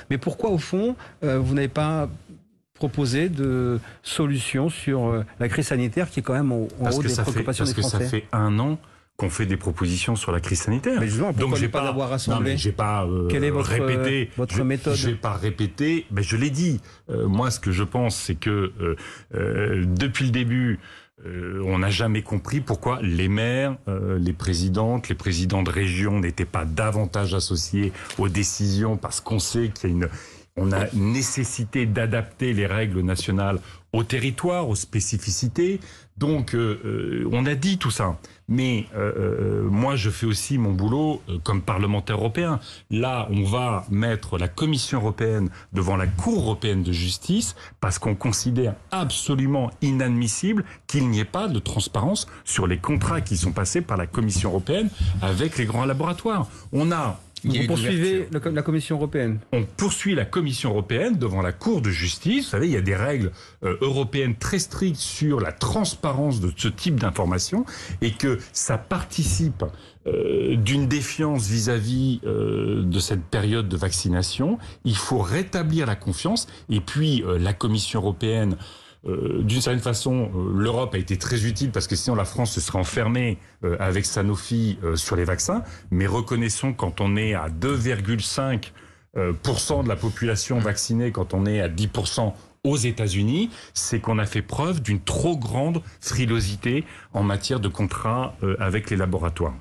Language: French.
Mais pourquoi, au fond, vous n'avez pas proposé de solutions sur la crise sanitaire qui est quand même en haut des préoccupations des Français? Parce que ça fait 1 an qu'on fait des propositions sur la crise sanitaire. Mais justement, pourquoi ne pas avoir rassemblé? J'ai pas Quelle est votre méthode? Je vais pas répéter, mais je l'ai dit. Moi, ce que je pense, c'est que depuis le début, on n'a jamais compris pourquoi les maires, les présidentes, les présidents de région n'étaient pas davantage associés aux décisions, parce qu'on sait on a nécessité d'adapter les règles nationales au territoire, aux spécificités. Donc, on a dit tout ça. Mais moi, je fais aussi mon boulot comme parlementaire européen. Là, on va mettre la Commission européenne devant la Cour européenne de justice parce qu'on considère absolument inadmissible qu'il n'y ait pas de transparence sur les contrats qui sont passés par la Commission européenne avec les grands laboratoires. Vous poursuivez la Commission européenne? On poursuit la Commission européenne devant la Cour de justice. Vous savez, il y a des règles européennes très strictes sur la transparence de ce type d'informations et que ça participe d'une défiance vis-à-vis de cette période de vaccination. Il faut rétablir la confiance et puis la Commission européenne... d'une certaine façon, l'Europe a été très utile parce que sinon la France se serait enfermée avec Sanofi sur les vaccins. Mais reconnaissons, quand on est à 2,5% de la population vaccinée, quand on est à 10% aux États-Unis, c'est qu'on a fait preuve d'une trop grande frilosité en matière de contrats avec les laboratoires.